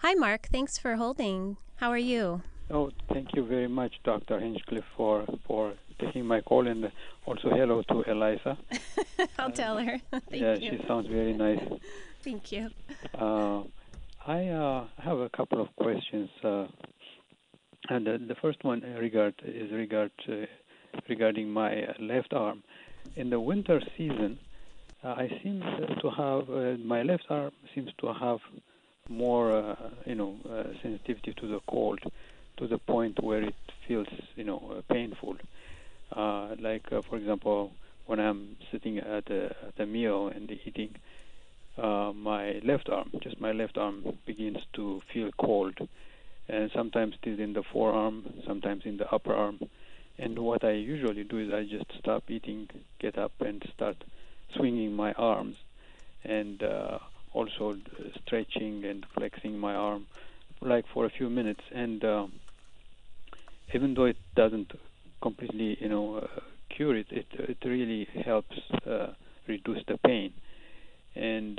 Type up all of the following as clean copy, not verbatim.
Hi, Mark. Thanks for holding. How are you? Oh, thank you very much, Dr. Hinchcliffe, for taking my call, and also hello to Eliza. I'll Uh, tell her. yeah, Thank you. she sounds very nice. Thank you. Uh, I have a couple of questions, and the first one regarding my left arm. In the winter season, I seem to have my left arm seems to have more, sensitivity to the cold, to the point where it feels, painful. For example, when I'm sitting at a meal and eating, just my left arm, begins to feel cold, and sometimes it is in the forearm, sometimes in the upper arm. And what I usually do is I just stop eating, get up, and start swinging my arms, and also stretching and flexing my arm, like for a few minutes. And even though it doesn't completely, cure it, it really helps reduce the pain. And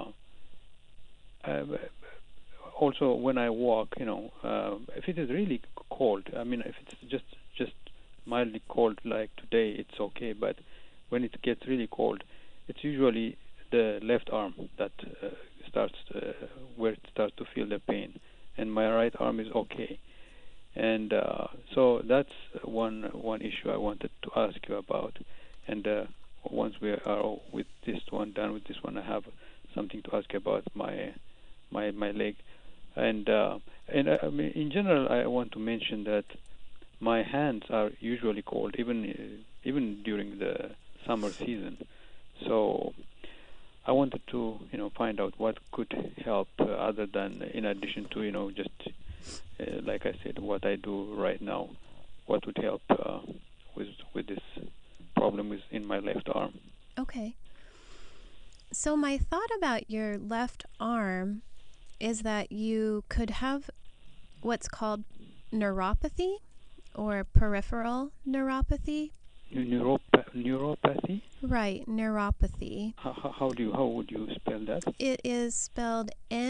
uh, also when I walk, if it is really cold, I mean, if it's just mildly cold like today, it's okay. But when it gets really cold, it's usually the left arm that starts where it starts to feel the pain, and my right arm is okay. And so that's one issue I wanted to ask you about. And once we are with this one done with this one, I have something to ask you about my leg. And I mean, in general, I want to mention that my hands are usually cold, even during the summer season. So I wanted to, find out what could help, other than, in addition to, just like I said, what I do right now. What would help with this problem with in my left arm? Okay. So, my thought about your left arm is that you could have what's called neuropathy or peripheral neuropathy. Neuropathy? Right, neuropathy. How would you spell that? It is spelled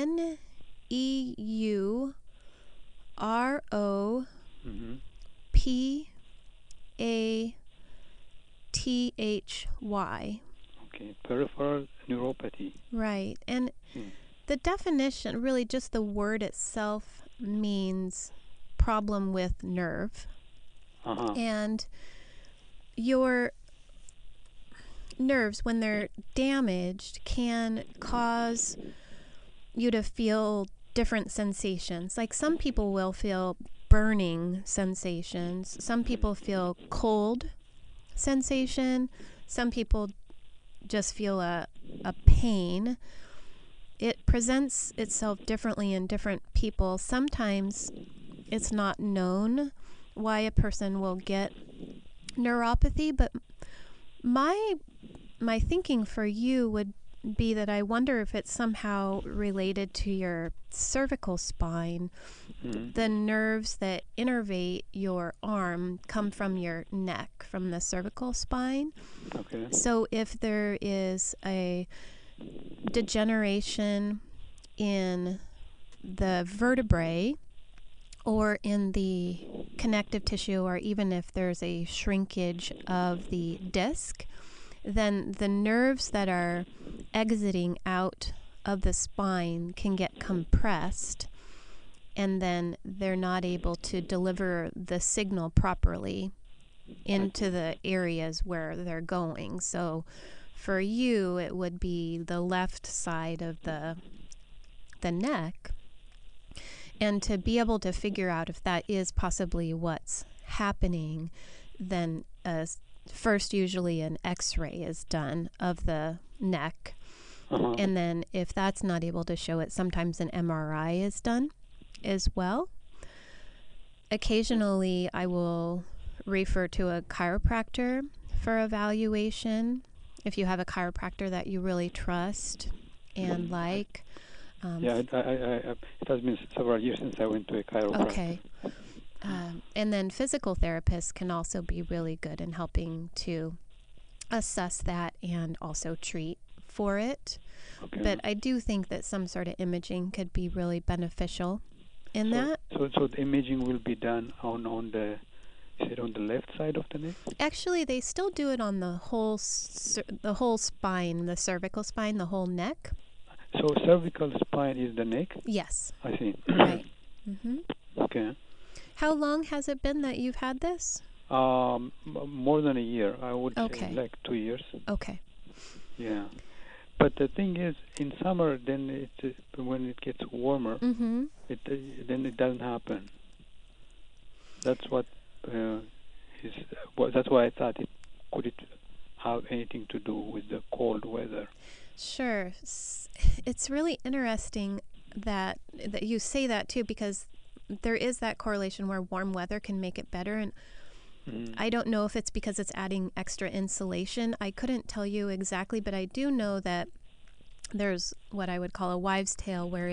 Mm-hmm. NEUROPATHY. Okay, peripheral neuropathy. Right. And Hmm. the definition, really just the word itself, means problem with nerve. Uh-huh. And your nerves, when they're damaged, can cause you to feel different sensations. Like some people will feel burning sensations, some people feel cold sensation, some people just feel a pain. It presents itself differently in different people. Sometimes it's not known why a person will get neuropathy, but my thinking for you would be that I wonder if it's somehow related to your cervical spine. Mm-hmm. The nerves that innervate your arm come from your neck, from the cervical spine. Okay. So if there is a degeneration in the vertebrae or in the connective tissue, or even if there's a shrinkage of the disc, then the nerves that are exiting out of the spine can get compressed, and then they're not able to deliver the signal properly into the areas where they're going. So for you, it would be the left side of the neck. And to be able to figure out if that is possibly what's happening, then first usually an x-ray is done of the neck. Uh-huh. And then if that's not able to show it, sometimes an MRI is done as well. Occasionally, I will refer to a chiropractor for evaluation if you have a chiropractor that you really trust and like. Yeah, it has been several years since I went to a chiropractor. Okay. And then physical therapists can also be really good in helping to assess that and also treat for it. Okay. But I do think that some sort of imaging could be really beneficial in that. So the imaging will be done on the, is it on the left side of the neck? Actually, they still do it on the whole spine, the cervical spine, the whole neck. So cervical spine is the neck? Yes. I see. Right. Okay. How long has it been that you've had this? More than a year. I would Okay. say like 2 years. Okay. Yeah. But the thing is, in summer, then when it gets warmer, Mm-hmm. then it doesn't happen. That's what that's why I thought could it have anything to do with the cold weather? Sure. It's really interesting that you say that too, because there is that correlation where warm weather can make it better. And I don't know if it's because it's adding extra insulation. I couldn't tell you exactly, but I do know that there's what I would call a wives' tale, where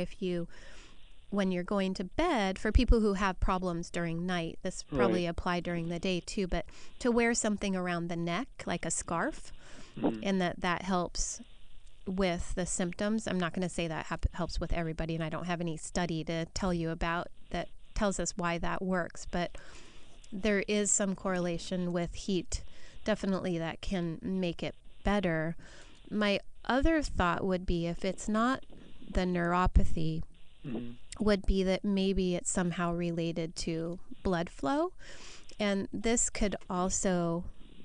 when you're going to bed, for people who have problems during night, this probably apply during the day too, but to wear something around the neck, like a scarf, and that helps with the symptoms. I'm not going to say that helps with everybody, and I don't have any study to tell you about that tells us why that works, but there is some correlation with heat, definitely, that can make it better. My other thought would be, if it's not the neuropathy, would be that maybe it's somehow related to blood flow. And this could also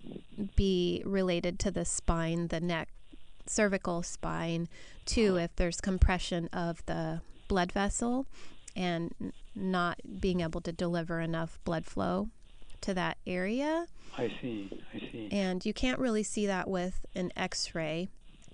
be related to the spine, the neck, cervical spine, too, if there's compression of the blood vessel and not being able to deliver enough blood flow to that area. I see. And you can't really see that with an X-ray.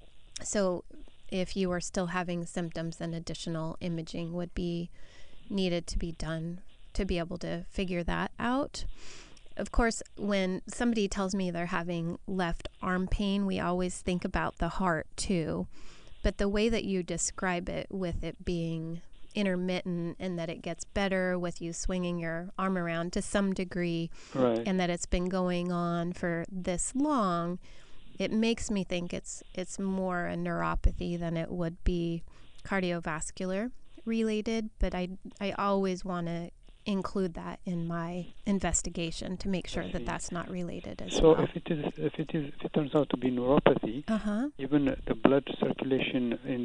So if you are still having symptoms, then additional imaging would be needed to be done to be able to figure that out. Of course, when somebody tells me they're having left arm pain, we always think about the heart too. But the way that you describe it, with it being intermittent and that it gets better with you swinging your arm around to some degree, and that it's been going on for this long, it makes me think it's more a neuropathy than it would be cardiovascular related. But I always want to include that in my investigation to make sure that that's not related as well. So if it turns out to be neuropathy, even the blood circulation in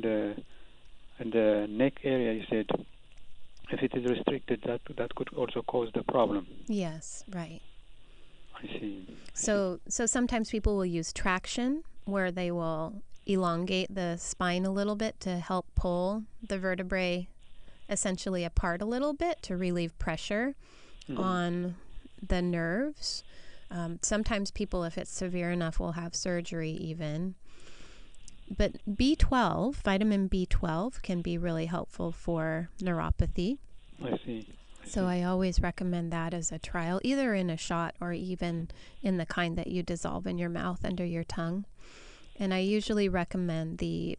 the neck area, you said, if it is restricted, that could also cause the problem. Yes, right. I see. So sometimes people will use traction, where they will elongate the spine a little bit to help pull the vertebrae essentially apart a little bit to relieve pressure on the nerves. Sometimes people, if it's severe enough, will have surgery even. But B12, vitamin B12, can be really helpful for neuropathy. I see. So I always recommend that as a trial, either in a shot or even in the kind that you dissolve in your mouth under your tongue. And I usually recommend the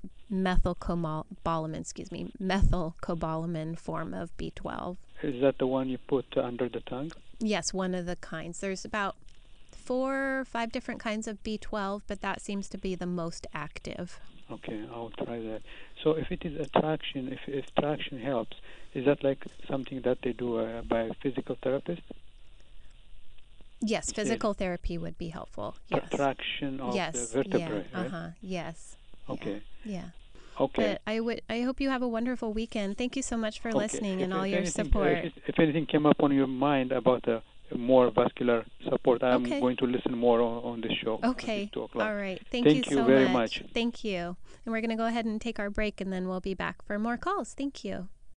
methylcobalamin form of B12. Is that the one you put under the tongue? Yes, one of the kinds. There's about 4 or 5 different kinds of B12, but that seems to be the most active. Okay, I'll try that. So if it is a traction, if traction helps, is that like something that they do by a physical therapist? Yes, physical therapy would be helpful. Yes. Traction of the vertebrae, right? Yes. Okay. Yeah. Okay. But I hope you have a wonderful weekend. Thank you so much for listening and all your support. If anything came up on your mind about more vascular support, I'm going to listen more on the show. Okay. At 2 o'clock. All right. Thank you so very much. Thank you. And we're going to go ahead and take our break, and then we'll be back for more calls. Thank you.